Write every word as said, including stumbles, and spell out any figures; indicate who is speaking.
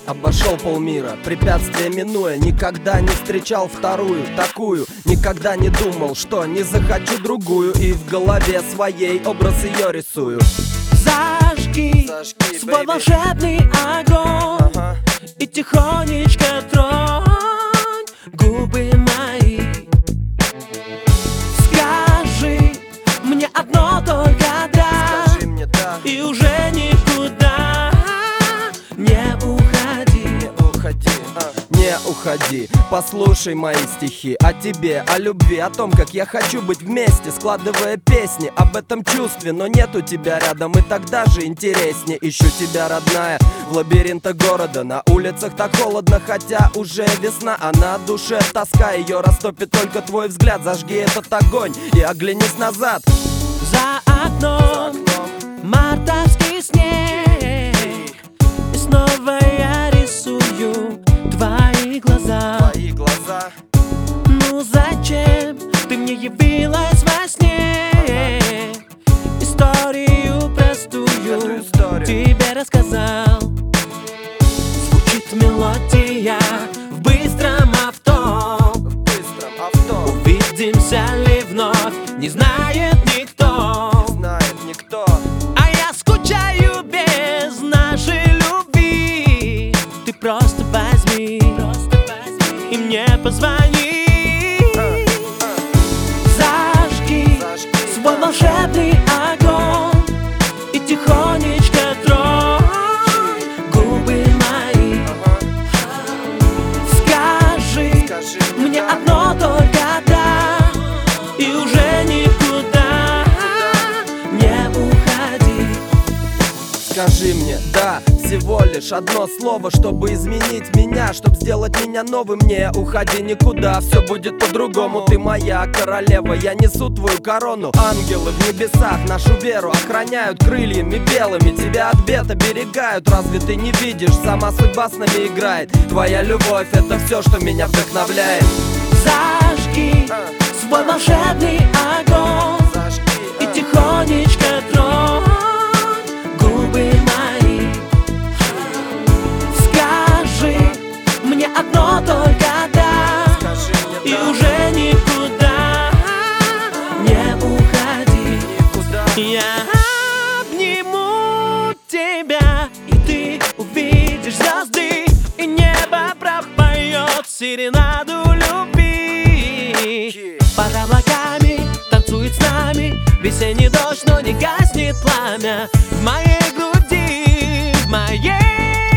Speaker 1: Обошел полмира, препятствия минуя, никогда не встречал вторую такую. Никогда не думал, что не захочу другую, и в голове своей образ ее рисую.
Speaker 2: Зажги, Зажги свой baby. волшебный огонь, ага. И тихонечко тронь губы мои. Скажи мне одно только да,
Speaker 1: Скажи мне да.
Speaker 2: И уже никуда не уходи,
Speaker 1: не уходи, а. не уходи. Послушай мои стихи о тебе, о любви, о том, как я хочу быть вместе, складывая песни об этом чувстве. Но нету тебя рядом, и тогда же интереснее. Ищу тебя, родная, в лабиринтах города. На улицах так холодно, хотя уже весна, а на душе тоска. Ее растопит только твой взгляд. Зажги этот огонь и оглянись назад.
Speaker 2: За окном мартовский снег, и снова я рисую твои глаза.
Speaker 1: Твои глаза.
Speaker 2: Ну зачем ты мне явилась во сне? Ага. Историю простую историю. Тебе рассказал. Звучит мелодия в быстром авто,
Speaker 1: в быстром авто.
Speaker 2: Увидимся ли вновь, не знает никто,
Speaker 1: не знает никто.
Speaker 2: А я скучаю без нашей любви. Ты просто возьми, просто возьми и мне позвони.
Speaker 1: а, а.
Speaker 2: Зажги, Зажги свой волшебный огонь, и тихонечко тронь губы мои.
Speaker 1: ага.
Speaker 2: Скажи,
Speaker 1: Скажи
Speaker 2: мне
Speaker 1: да.
Speaker 2: одно только да, и уже никуда не уходи.
Speaker 1: Скажи мне да, всего лишь одно слово, чтобы изменить меня, чтобы сделать меня новым. Не уходи никуда, все будет по-другому. Ты моя королева, я несу твою корону. Ангелы в небесах нашу веру охраняют крыльями белыми. Тебя от бед оберегают, разве ты не видишь? Сама судьба с нами играет. Твоя любовь — это все, что меня вдохновляет.
Speaker 2: Зажги
Speaker 1: а.
Speaker 2: свой волшебный огонь,
Speaker 1: Зажги, а.
Speaker 2: и тихонечко тронь губы мои. Скажи мне одно только да,
Speaker 1: Скажи мне
Speaker 2: и
Speaker 1: да.
Speaker 2: уже никуда не уходи.
Speaker 1: Никуда.
Speaker 2: Я обниму тебя, и ты увидишь звезды, и небо пропоет серенаду любви. Под облаками танцует с нами весенний дождь, но не гаснет пламя в моей груди, в моей